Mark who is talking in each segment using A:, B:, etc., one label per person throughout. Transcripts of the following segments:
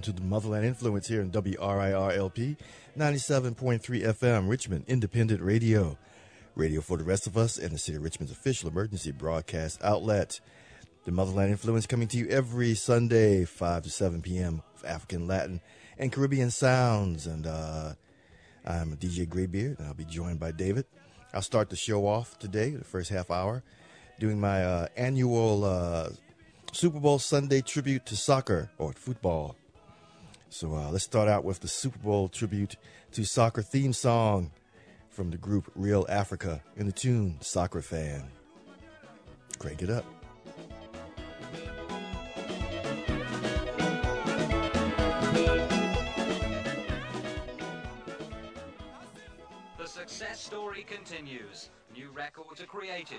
A: to the Motherland Influence here in WRIR-LP 97.3 FM, Richmond Independent Radio. Radio for the rest of us and the City of Richmond's official emergency broadcast outlet. The Motherland Influence coming to you every Sunday, 5 to 7 p.m. with African, Latin, and Caribbean sounds. And I'm DJ Graybeard, and I'll be joined by David. I'll start the show off today, the first half hour, doing my annual Super Bowl Sunday tribute to soccer or football. So let's start out with the Super Bowl tribute to soccer theme song from the group Real Africa in the tune Soccer Fan. Crank it up.
B: The success story continues. New records are created.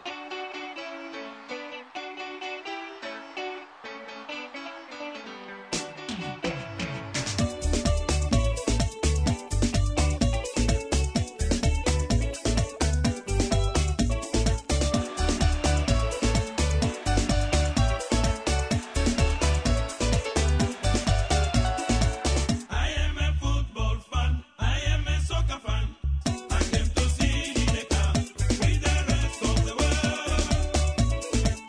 C: I came to see the camp with the rest of the world.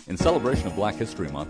C: In celebration of Black History Month,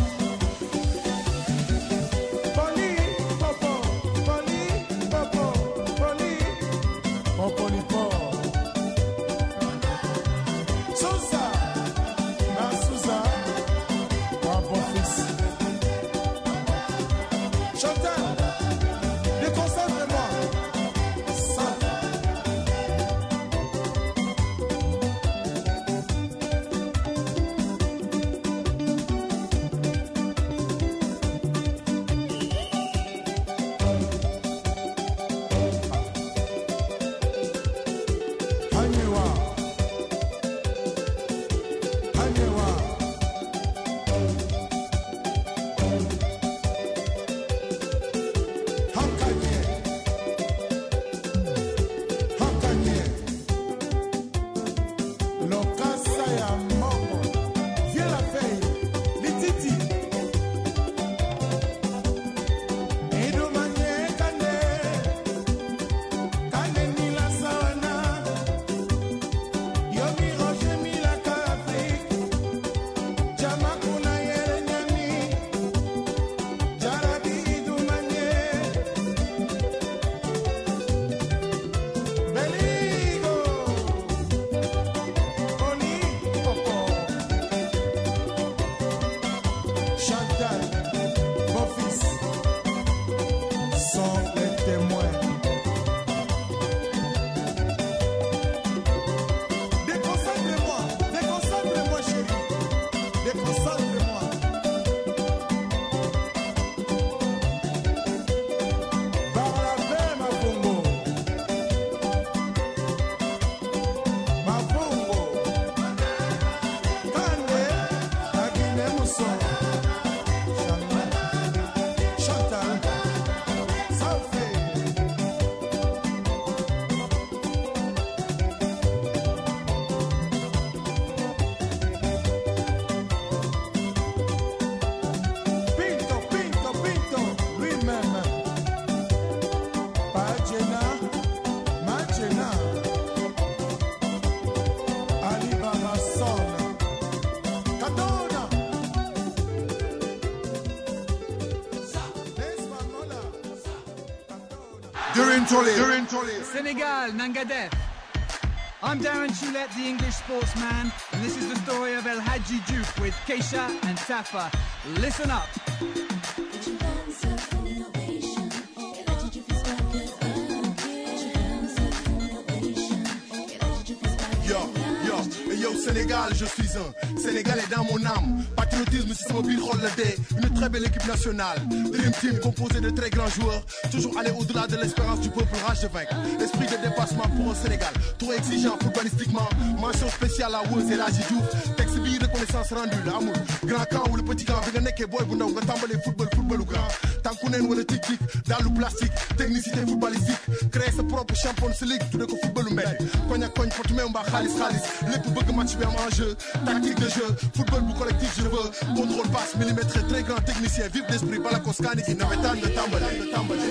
D: Popo, sont les témoins. Déconcentre-moi chérie, déconcentre-moi. Par la paix ma Congo, Kande, la Guinée Mousson, Chantal, Salfé. Pinto, lui-même. Pagena, Magena. Ali Baba Son. Kadona. Española. During Tolly.
E: Senegal, Nangadef. I'm Darren Choulette, the English sportsman, and this is the story of El Hadji Diouf with Keisha and Tafa. Listen up.
F: Yo, Sénégal, je suis un Sénégalais dans mon âme. Patriotisme, c'est mobile, holiday. Une très belle équipe nationale. Dream Team composé de très grands joueurs. Toujours aller au-delà de l'espérance du peuple, rage de vaincre. Esprit de dépassement pour un Sénégal. Trop exigeant footballistiquement. Mention spéciale à Woz et la Diouf. Texte bi reconnaissance rendue, l'amour. Grand camp ou le petit camp. Bi nga nekkee boy bu ndaw nga tàmbalee football ou grand. Tanku neen wala tic-tic. Dans le plastique. Technicité footballistique. Créer sa propre champion de ligue. Tu ne ko football ou mbedd. Koñ ak koñ fotu même mbaa xaalis. Lépp bëgg match bi am enjeu. Tactique de jeu. Football bu collectif je veux. Contrôle passe millimètre. Très grand technicien. Vif d'esprit. Balakoskani qui nawetaan de tàmbale.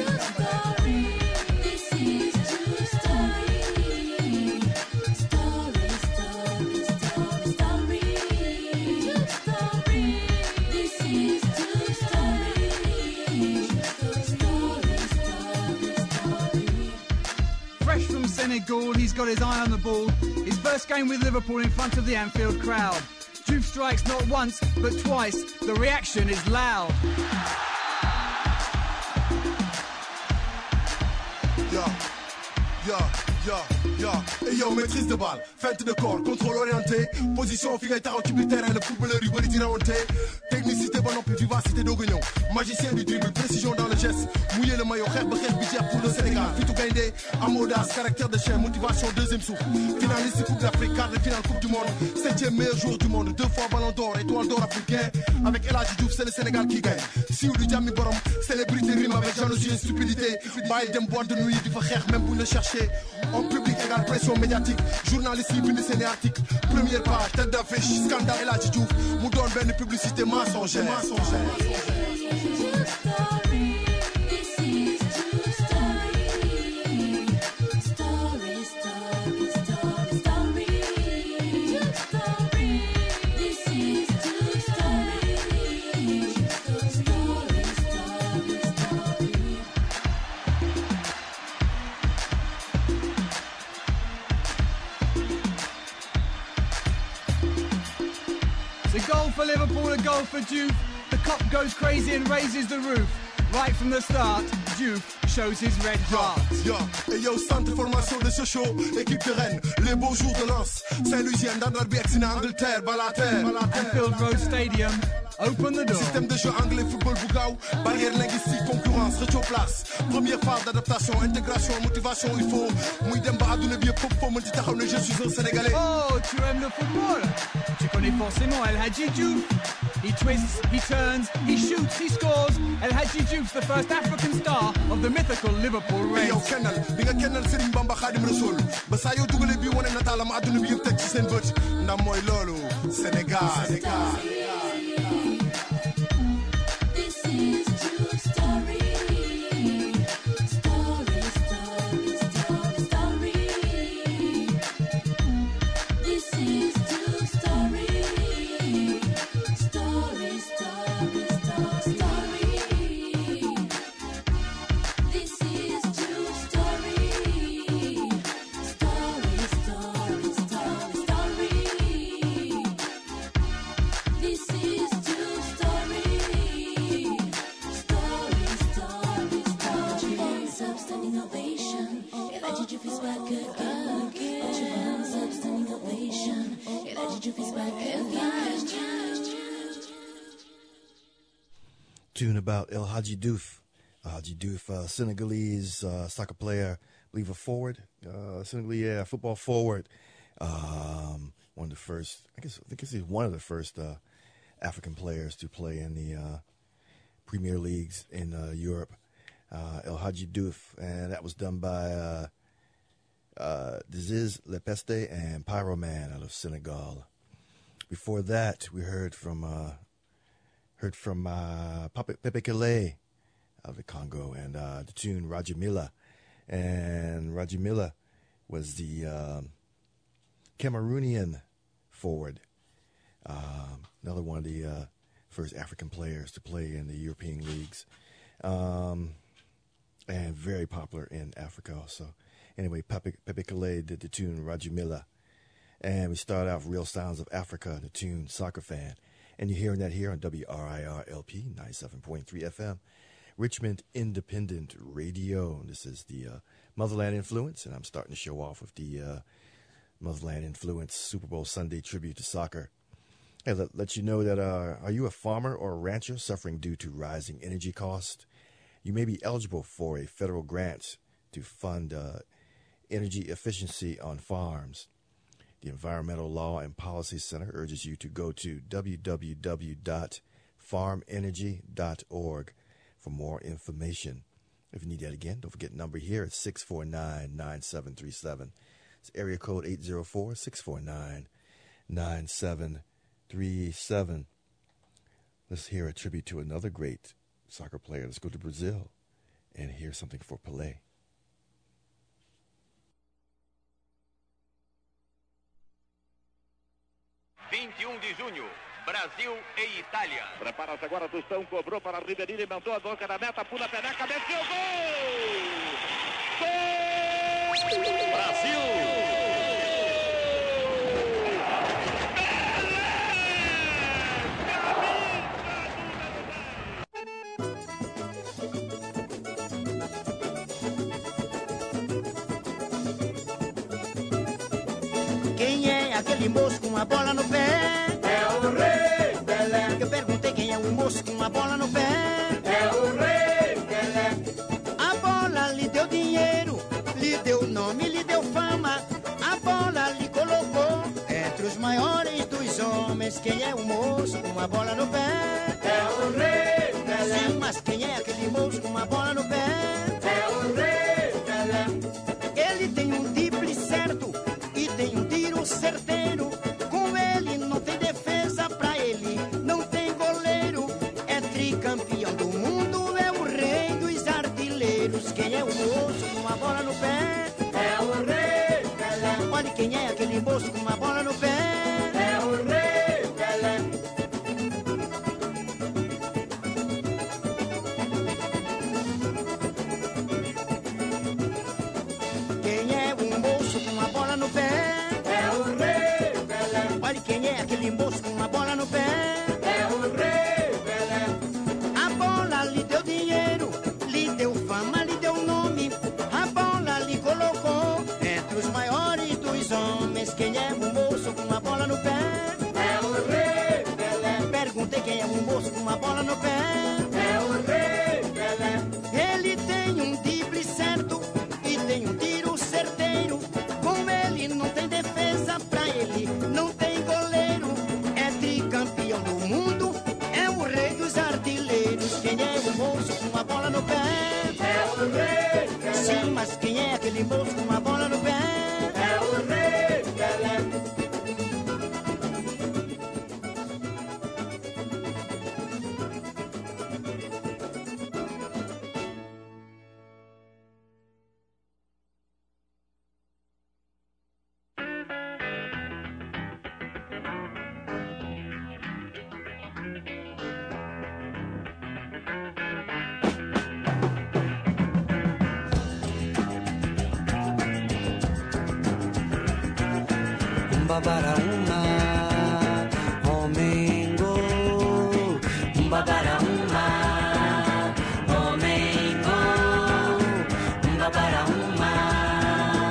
E: Fresh from Senegal, he's got his eye on the ball. His first game with Liverpool in front of the Anfield crowd. Diouf strikes not once, but twice. The reaction is loud.
F: Et yo, maîtrise de balle, feinte de corps, contrôle orienté. Position, figure, tu peux terrain, le footballeur, il veut dire technicité, bon, puis vivacité d'Ogognon. Magicien du dribble, précision dans le geste. Mouiller le maillot, rêve, budget pour le Sénégal. Fitou Gaindé, am audace, caractère de chien, motivation, deuxième souffle. Finaliste Coupe d'Afrique, quart de finale Coupe du Monde. 7e meilleur joueur du monde, 2 fois ballon d'or, étoile d'or africain. Avec El Hadji Diouf, c'est le Sénégal qui gagne. Si ou du Djammi Borom, célébrité rime avec jalousie et stupidité. Bail dem boîte de nuit, du frère, même pour le chercher. En public égale pression médiatique. Journaliste libre de ses articles. Première page, tête d'affiche, scandale El Hadji Diouf. Mou donne ben de publicité mensongère.
E: The goal for Liverpool, a goal for Diouf. The cop goes crazy and raises the roof. Right from the start, Diouf shows his red heart.
F: Et yo, centre de formation de Sochaux, équipe de Rennes, les beaux jours de Lens. Saint-Lucien, dans Derby, Angleterre, Balater.
E: Anfield Road Stadium, open the door.
F: Système de jeu anglais, football Bougaou, barrière linguistique, concurrence, place. Première phase d'adaptation, intégration, motivation, il faut. Mouidemba Adoune bien pour me dire que je suis un Sénégalais.
E: Oh, tu aimes le football? Tu connais forcément El Hadji Diouf. He twists, he turns, he shoots, he scores. El Hadji Diouf's the first African star of the mythical Liverpool race.
F: Yow kennal bi nga kennal Serigne Bamba Khadim Rassoul ba saa yoo dugalee bii wane nataalam àdduna bi yëpp teg ci seen bët ndam mooy loolu Sénégal.
G: This is Did you feel back again? Put your hands up, standing ovation. Did you feel back again?
A: Tune about El Hadji Diouf. Hadji Diouf, Senegalese soccer player, I believe a forward. Senegalese football forward. One of the first, I think he's one of the first African players to play in the Premier Leagues in Europe. El Hadji Diouf, and that was done by Diziz Le Peste and Pyroman out of Senegal. Before that, we heard from Pepe Kale out of the Congo, and the tune Rajamila. And Rajamila was the Cameroonian forward, another one of the first African players to play in the European leagues, and very popular in Africa also. Anyway, Pepe Kale did the tune Rajamila, and we started out with Real Sounds of Africa, the tune Soccer Fan. And you're hearing that here on WRIR-LP 97.3 FM, Richmond Independent Radio. This is the Motherland Influence, and I'm starting the show off with the Motherland Influence Super Bowl Sunday tribute to soccer. Hey, let you know that are you a farmer or a rancher suffering due to rising energy costs? You may be eligible for a federal grant to fund energy efficiency on farms. The Environmental Law and Policy Center urges you to go to www.farmenergy.org for more information. If you need that again, don't forget the number here. It's 649-9737. It's area code 804-649-9737. Let's hear a tribute to another great soccer player. Let's go to Brazil and hear something for Pelé.
H: de junho, Brasil e Itália.
I: Prepara-se agora, Tostão cobrou para Ribeirinho, inventou a boca da meta, pula a peneca, desceu, gol! Gol!
H: Brasil!
J: Quem é aquele moço com a bola no pé?
K: É o Rei Pelé.
J: Eu perguntei quem é o moço com a bola no pé?
K: É o Rei Pelé.
J: A bola lhe deu dinheiro, lhe deu nome, lhe deu fama. A bola lhe colocou entre os maiores dos homens. Quem é o moço com a bola no pé?
K: É o Rei Pelé.
J: Sim, mas quem é aquele moço com a bola no pé?
K: É o Rei Pelé.
J: Ele tem um drible certo e tem um tiro certeiro. Com ele não tem defesa, pra ele não tem goleiro. É tricampeão do mundo, é o rei dos artilheiros. Quem é o moço com a bola no pé?
K: É o Rei Pelé.
J: Olha quem é aquele moço com a bola no pé?
K: É o Rei Pelé.
J: Quem é o moço com a bola no pé?
K: É o Rei Pelé.
J: Olha quem é aquele moço com a bola no pé?
K: É o Rei Pelé.
J: A bola lhe deu dinheiro, lhe deu fama, lhe deu nome. A bola lhe colocou entre os maiores dos homens. Quem é o moço com a bola no pé?
K: É o Rei Pelé.
J: Perguntei quem é o moço com a bola no pé?
K: É o Rei Pelé.
J: Ele tem um drible certo e tem um tiro certeiro. Com ele não tem defesa, pra ele não tem goleiro. É tricampeão do mundo, é o rei dos artilheiros. Quem é o moço com a bola no pé?
K: É o Rei Pelé.
J: Sim, mas quem é aquele moço com a bola no pé?
K: É o Rei Pelé.
L: Babaraúna, Homengo, Babaraúna, Homengo, Babaraúna,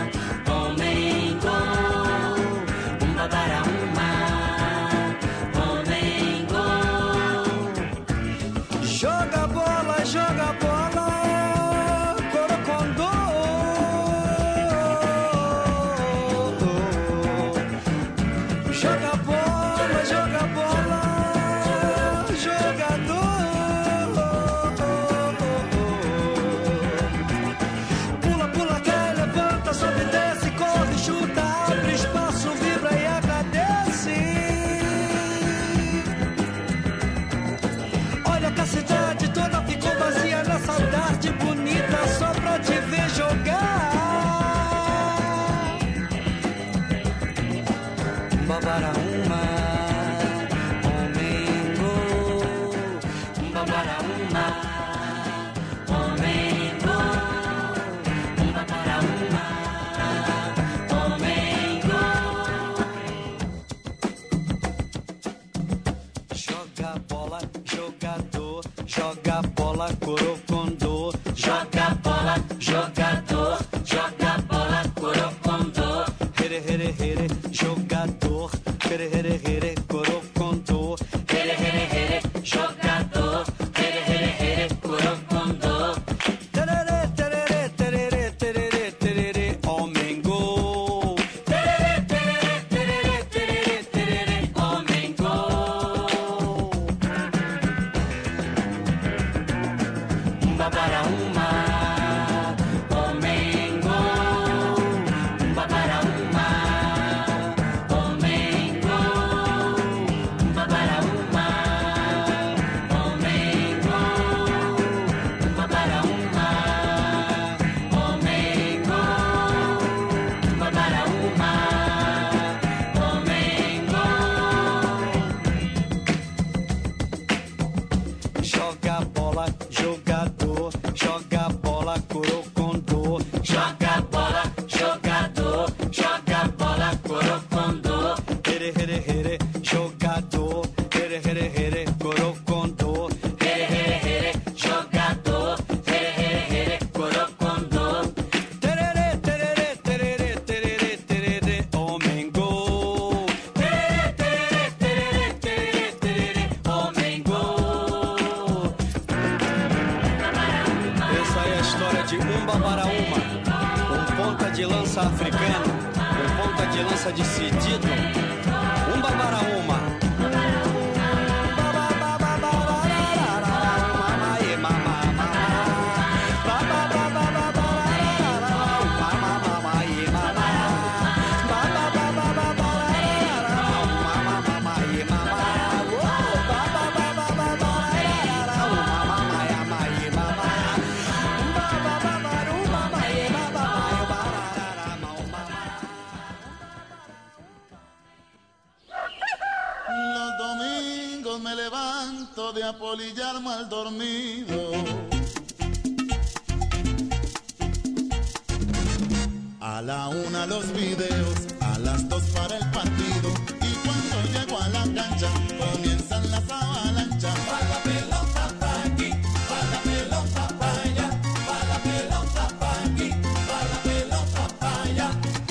L: corocondô. Joga bola, jogador, joga bola, corocondô. Here, here, here, jogador, here, here, here, corocondô. Here, here, here, jogador, here, here, here, corocondô. Tererê, tererê, tererê, tererê, tererê, homem gol. Tererê, tererê, tererê, tererê, tererê, homem gol. Essa é a história de Umba para Uma, ponta de lança africano, ponta de lança decidido. Umba para Uma.
M: Los domingos me levanto de apolillar mal dormido. A la 1 los videos, a las 2 para el partido. Y cuando llego a la cancha, comienzan las avalanchas. Va la pelota pa' aquí, va la pelota pa' allá, va la pelota pa' aquí, va la pelota pa' allá.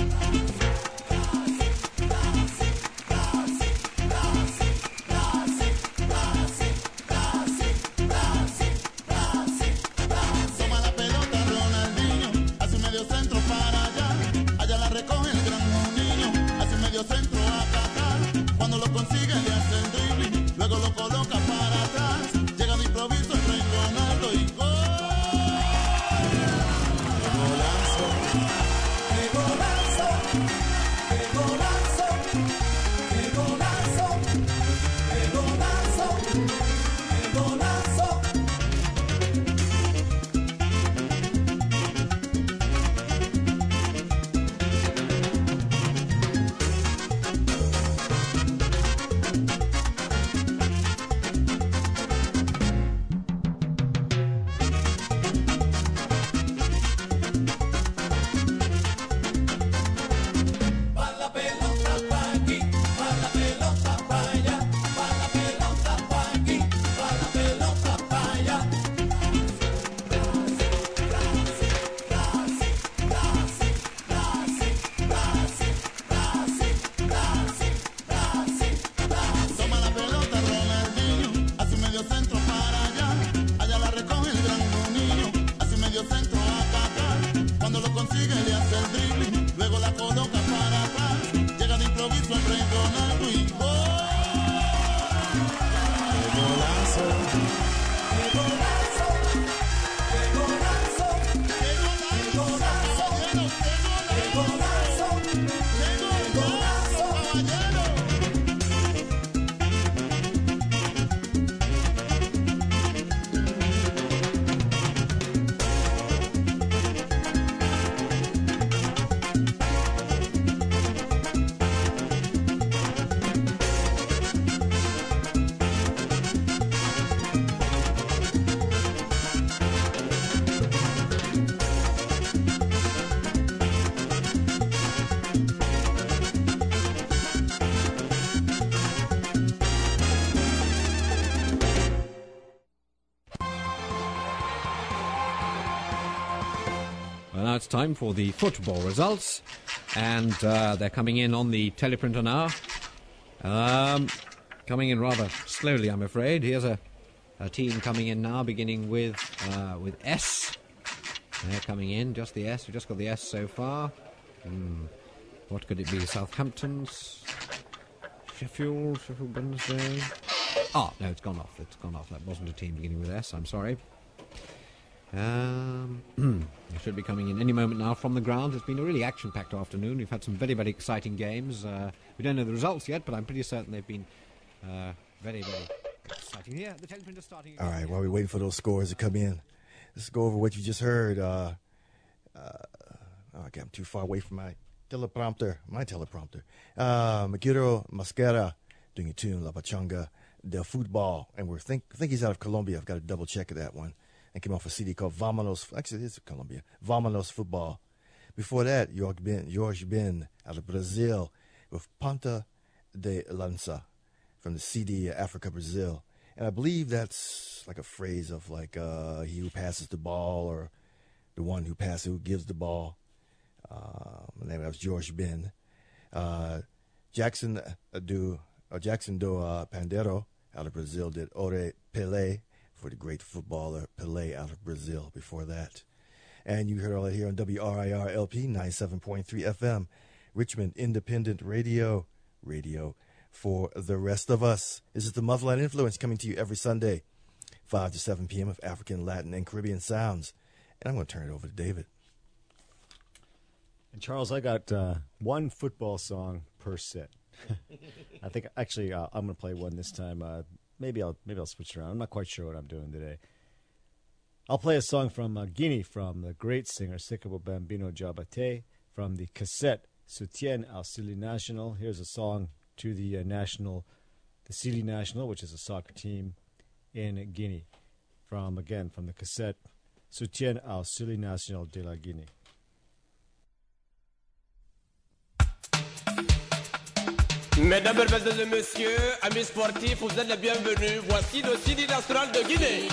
M: Toma la pelota Ronaldinho, hace un medio centro para allá, allá la recoge el gran niño, hace un medio centro a Kaká, cuando lo consigue le hace el dribbling, luego lo coloca para atrás, llega de improviso el rey Ronaldo y gol. Golazo, qué golazo, qué golazo, qué golazo, qué golazo, qué golazo. Va la pelota pa' aquí, va la pelota pa' allá, va la pelota pa' aquí, va la pelota pa' allá. Toma la pelota Ronaldinho, hace un medio centro para allá, allá la recoge el gran niño, hace un medio centro a Kaká, cuando lo consigue le hace el dribbling, luego la coloca para atrás, llega de improviso el rey Ronaldo y gol. ¡Qué golazo! ¡Qué golazo! ¡Qué golazo! ¡Qué golazo! ¡Qué golazo! ¡Qué golazo, caballero!
N: Well, now it's time for the football results, and they're coming in on the teleprinter now. Coming in rather slowly, I'm afraid. Here's a team coming in now, beginning with S. They're coming in, just the S. We've just got the S so far. What could it be? Southampton's? Sheffield Wednesday? Oh, no, it's gone off. It's gone off. That wasn't a team beginning with S, I'm sorry. They should be coming in any moment now from the ground. It's been a really action-packed afternoon. We've had some very, very exciting games. We don't know the results yet, but I'm pretty certain they've been very, very exciting. Yeah, the teleprinter's starting again.
A: All right, while we're waiting for those scores to come in, let's go over what you just heard. Okay, I'm too far away from my teleprompter. Makiro Mascara doing a tune, La Pachanga del Football. And think he's out of Colombia. I've got to double check that one. and came off a CD called Vamanos. Actually, it's Colombia. Vamanos Football. Before that, Jorge Ben out of Brazil with Ponta de Lança from the CD Africa Brazil. And I believe that's like a phrase of like he who passes the ball or the one who passes, who gives the ball. That was Jorge Ben. Jackson do Pandeiro out of Brazil did Ore Pelé for the great footballer Pelé out of Brazil before that. And you heard all that here on WRIR LP 97.3 FM, Richmond Independent Radio, radio for the rest of us. This is the Motherland Influence coming to you every Sunday, 5 to 7 p.m. of African, Latin, and Caribbean sounds. And I'm going to turn it over to David.
O: And Charles, I got one football song per set. I think actually I'm going to play one this time. Maybe I'll switch it around. I'm not quite sure what I'm doing today. I'll play a song from Guinea from the great singer Sekabo Bambino Diabaté from the cassette Soutien au Sili National. Here's a song to the Sili National, which is a soccer team in Guinea. From the cassette Soutien au Sili National de la Guinée.
K: Mesdames, mesdemoiselles et messieurs, amis sportifs, vous êtes les bienvenus. Voici le Sidi National de Guinée.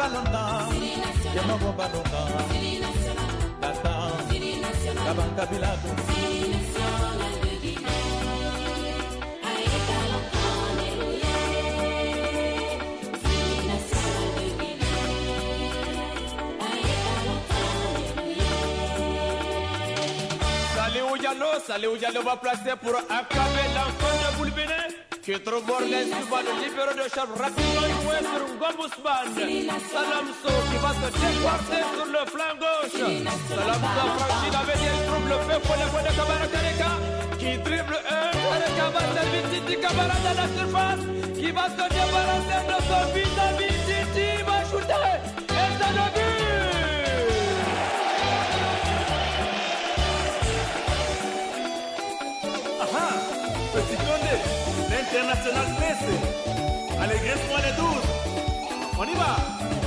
M: balontan Yamago balontan Tatan Kabanka Bilado
K: Salut Diallo va placer pour acclamer l'enfant de Boulbine qui trouve Borges souvent le libéro de chambre rapidement joué sur un Gombusman. Salamso qui va se déporter sur le flanc gauche. Salamso franchit avec des trouble le fait pour les voix de Kabara Kareka qui dribble un Kareka va servir Titi Kabara dans la surface qui va se débarrasser de son vis-à-vis Titi va shooter et ça le but.
M: Petit Condé, l'international pressé. Allez, graisse-moi les 12. On y va.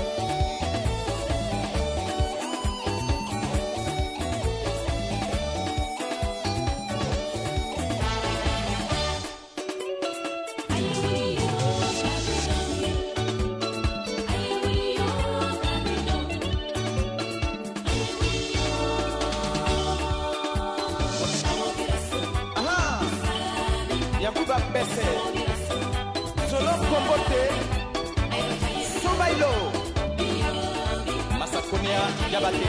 K: Yakuba Besse, Solo Kombote, Sobailo, Masakonia Yabate,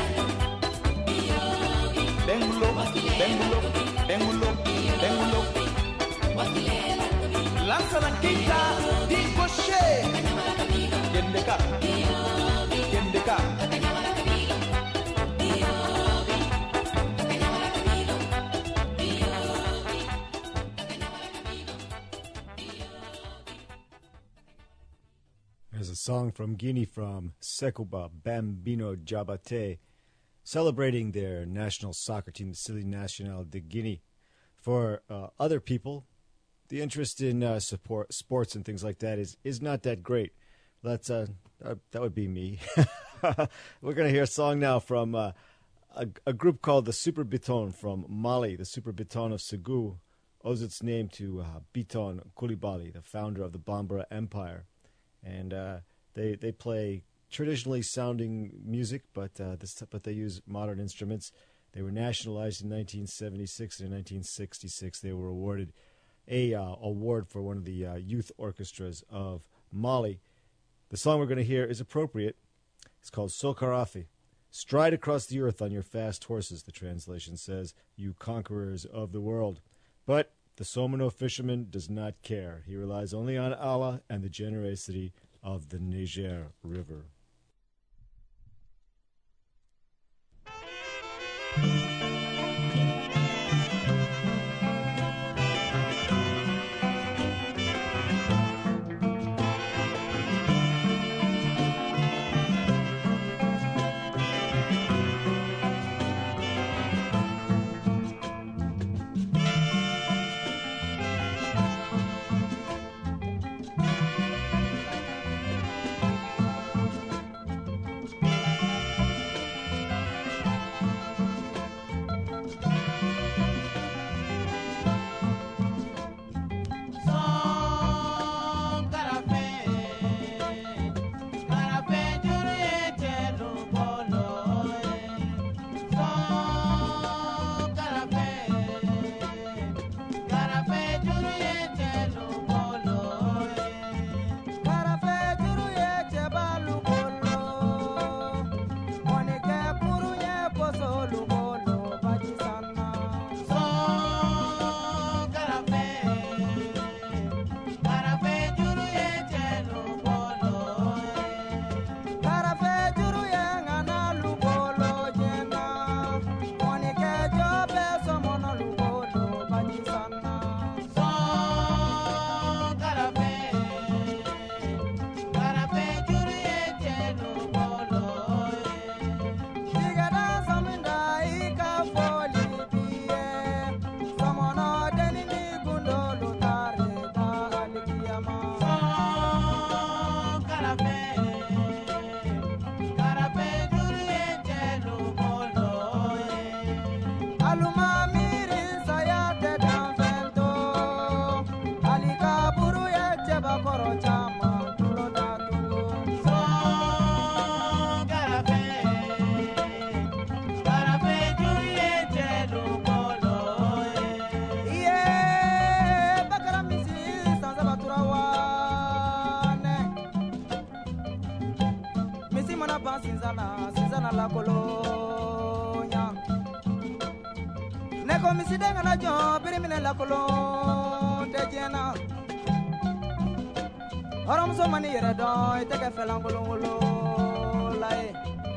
K: Bengulo, Bengulo, Bengulo, Bengulo, Lansana Kita, Di Gauche, Yendeka, Yendeka.
O: There's a song from Guinea from Sekouba Bambino Jabate, celebrating their national soccer team, the Sili National de Guinea. For other people, the interest in sports and things like that is not that great. That would be me. We're going to hear a song now from a group called the Super Biton from Mali. The Super Biton of Ségou owes its name to Biton Koulibaly, the founder of the Bambara Empire. And they play traditionally sounding music, but they use modern instruments. They were nationalized in 1976, and in 1966 they were awarded a award for one of the youth orchestras of Mali. The song we're going to hear is appropriate. It's called Sokarafi. Stride across the earth on your fast horses, the translation says, you conquerors of the world. But the Somano fisherman does not care. He relies only on Allah and the generosity of the Niger River.
P: Sizana la colonia. Ne komisi denga na jo birimine la colon de jena. Haram so mani yere do ite ke felan kolongolo lae.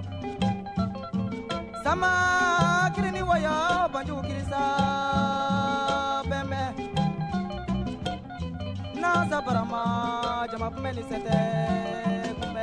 P: Sama kirini waya banju kirisa bembe. Na zabarama jama kumeli sete kumbe.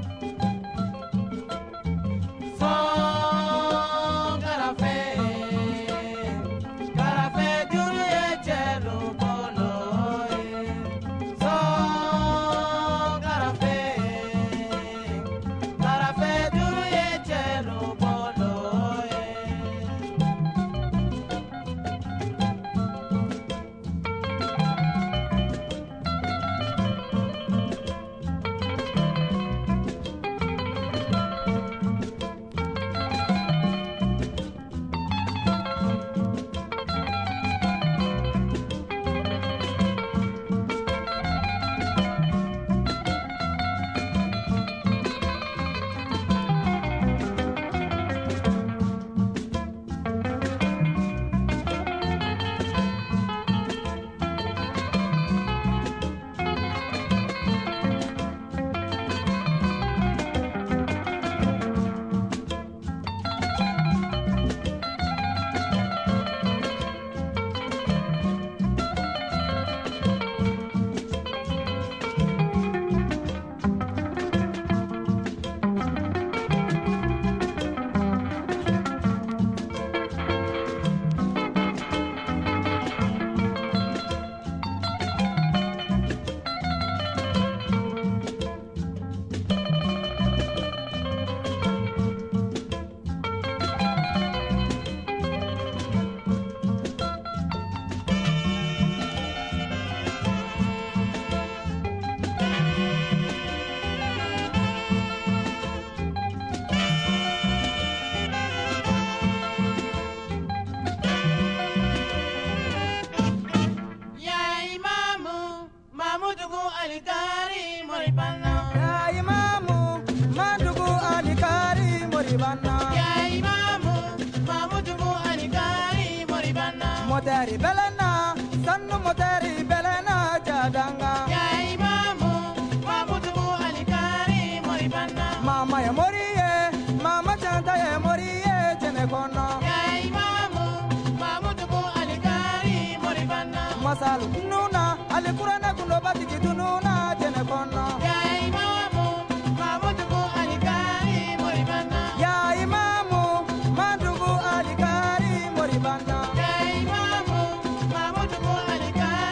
P: Moteri belena, sanu moteri belena jadanga. Ya imamu, mamudu alikari moribana. Mama ya moriye, mama chanta ya moriye jene kono. Ya imamu, mamudu alikari moribana. Masalu nuna, alikurana kundo batiki tununa jene kono. Ya imamu, mamudu alikari moribana. Ya imamu, madugu alikari moribana.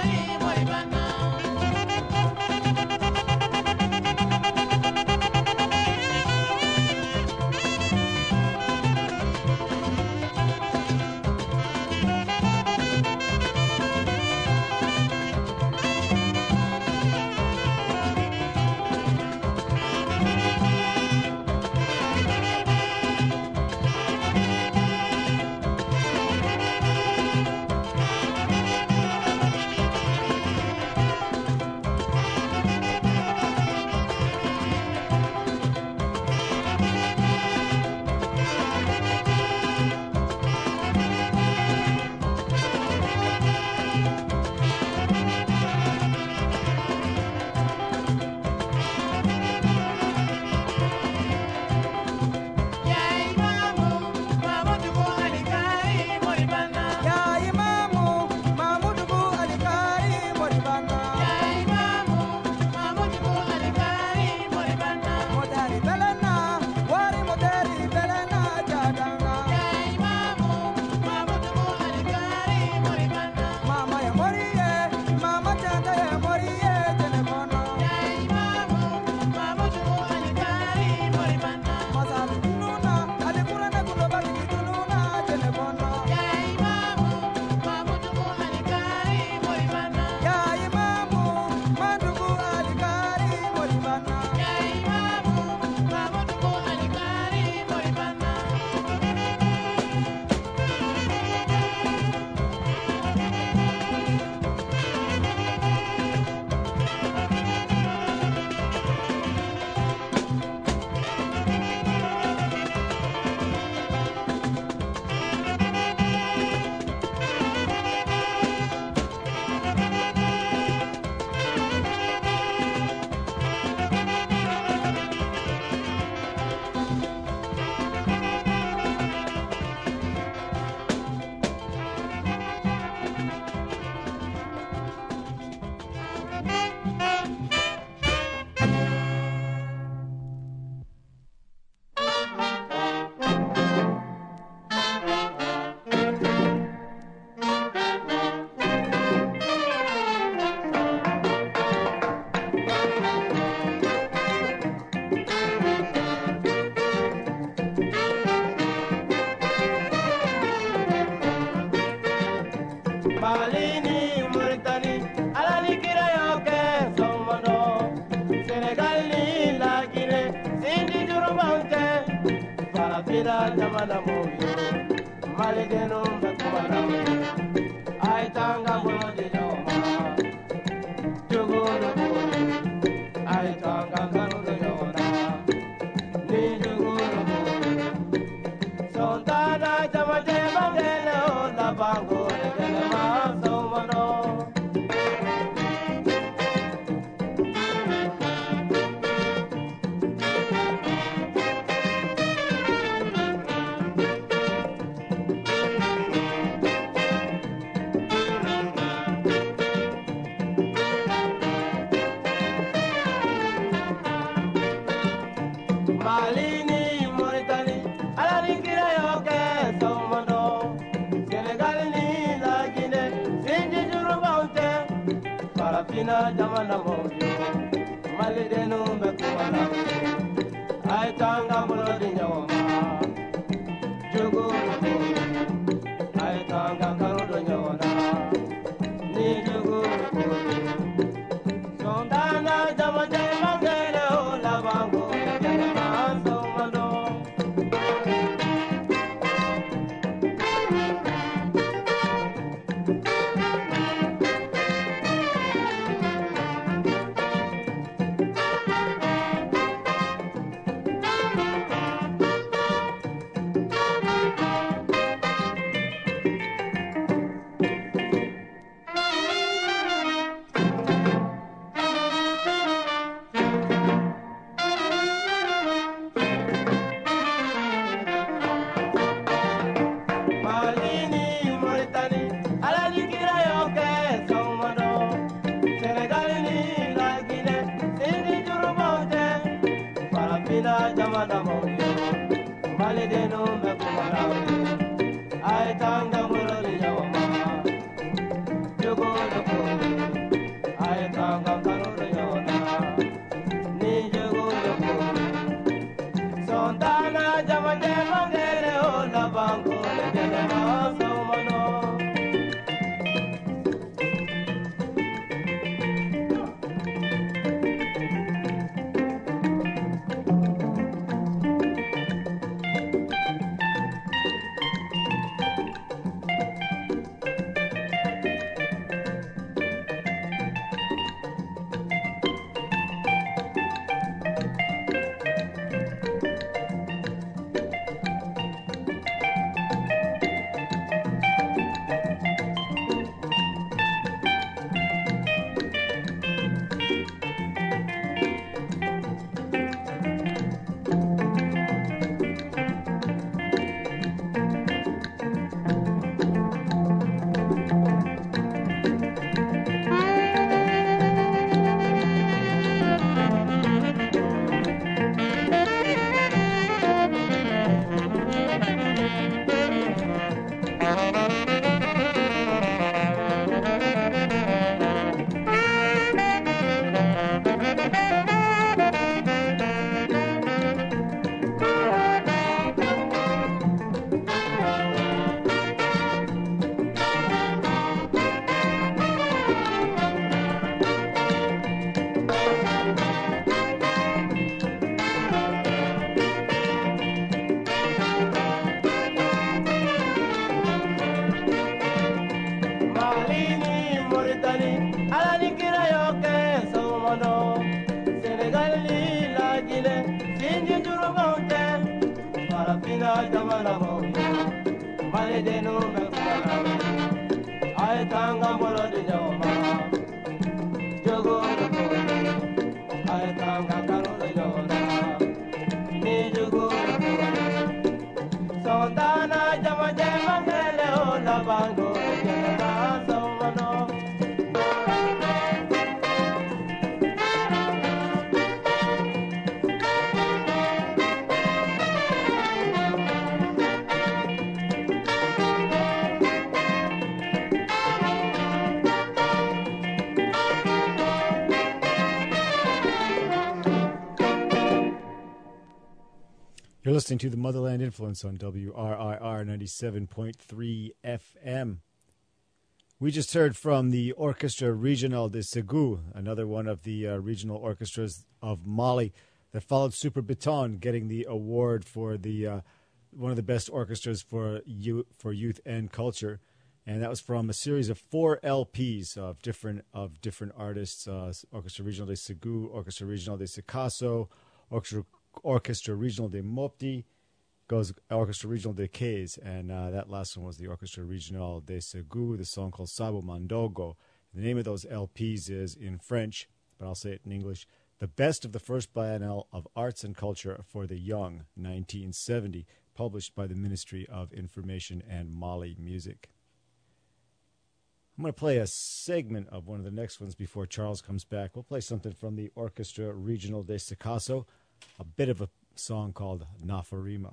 Q: Malini, Mauritanie, Alani Kirayoke, Somano, Senegal, la Guinée, Sindi Jurumante, Farafina, Jamana Moyo, Malideno, Bekumana, Aitanga Bolodino, Jugoro, Aitanga Kanudona, Nijugoro, Sontana, Jamate, Mangelo, La Bango, Somano. Malini, Mauritanie, Alani Kirayoke, Somano, Senegal, la Guinée, Sindi Jurumante, Farafina, Jamana Moyo, Malideno, Bekumana, Aitanga Bolodino, Jugu, Aitanga Karudonyona, Nijugu, Sondana, Jamate, Mangelo, Labango, Somano. Malini, Mauritanie, Alani Kirayoke, Somano, Senegal, la Guinée, Sindi Jurumante, Farafina, Jamana Moyo, Malideno, Bekumana, Aitanga Bolodino, Jugo, Aitanga Karudonyona, Nijugu, Sontana, Jamate, Mangere, La Bango, Somano.
O: You're listening to the Motherland Influence on WRIR 97.3 FM. We just heard from the Orchestra Regional de Ségou, another one of the regional orchestras of Mali that followed Super Baton, getting the award for the one of the best orchestras for youth and culture. And that was from a series of 4 LPs of different artists: Orchestra Regional de Ségou, Orchestra Regional de Sikasso, Orchestra Regional de Mopti, goes Orchestra Regional de Cays, and that last one was the Orchestra Regional de Ségou, the song called Sabo Mandogo. The name of those LPs is in French, but I'll say it in English: The Best of the First Biennial of Arts and Culture for the Young, 1970, published by the Ministry of Information and Mali Music. I'm going to play a segment of one of the next ones before Charles comes back. We'll play something from the Orchestra Regional de Sikasso, a bit of a song called Nafarima.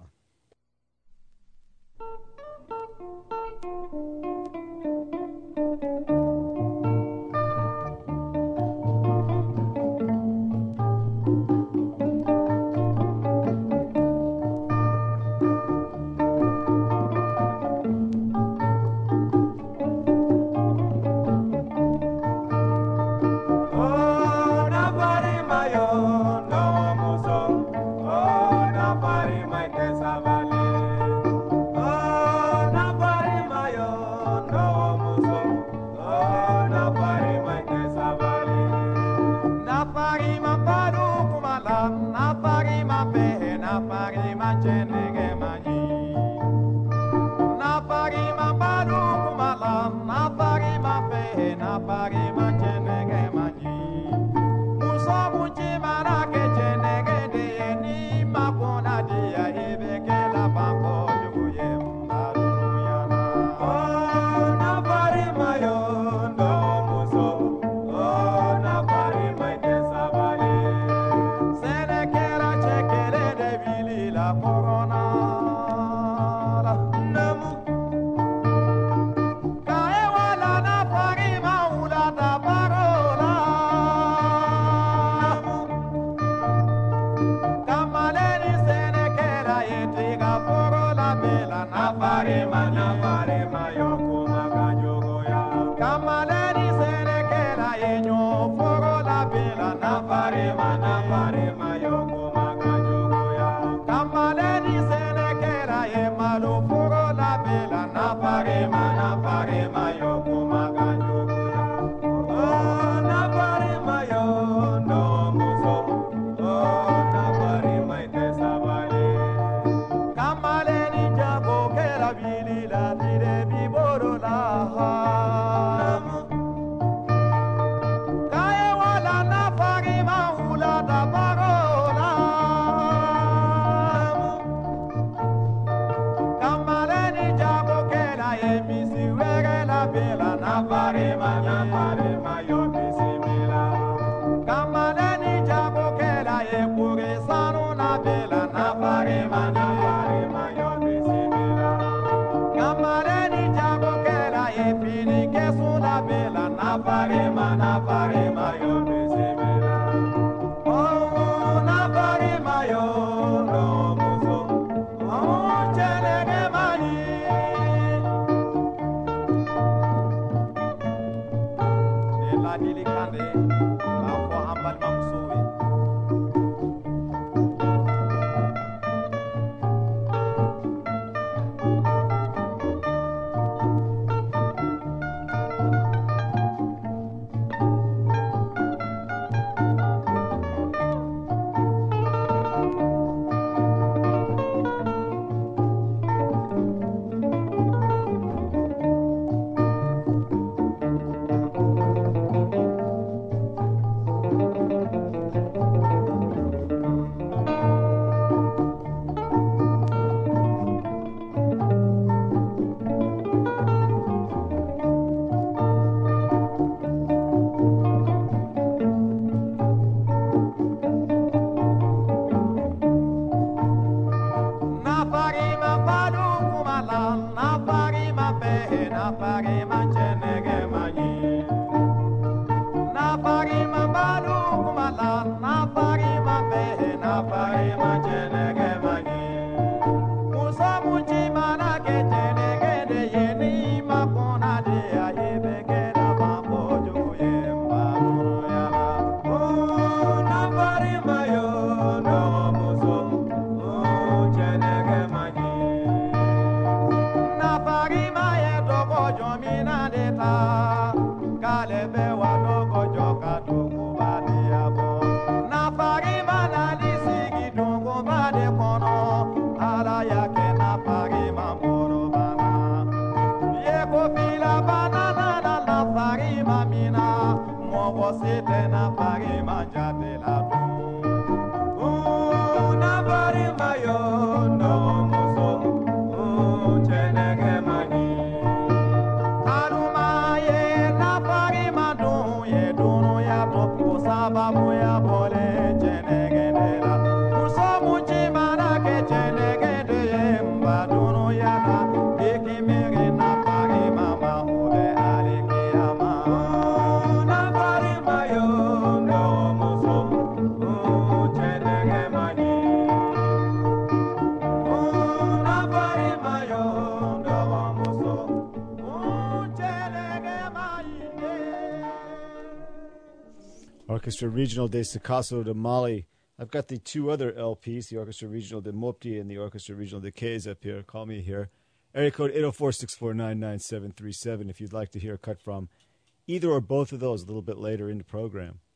Q: Musa muchi mana ke chenege de yeni makona de ayebe jomina deta kale be wadogo joka dugu badiabo na farima na lisigi dugu bade kono ala yake na farima moro bana yeko fila banana na farima mina mogo sete na farima jate la du na farima yo no muso chenege mani aruma ye na farima du ye dunu ya to saba moya bole chenege de la muso muchi mana ke chenege de ye mba dunu ya na ekimere na farima ma ube alikiyama na farima yo no muso chenege mani na farima yo no muso chenege mani.
O: Orchestra Regional de Sikasso de Mali. I've got the two other LPs, the Orchestra Regional de Mopti and the Orchestra Regional de Cays up here. Call me here. Area code 804-649-9737 if you'd like to hear a cut from either or both of those a little bit later in the program.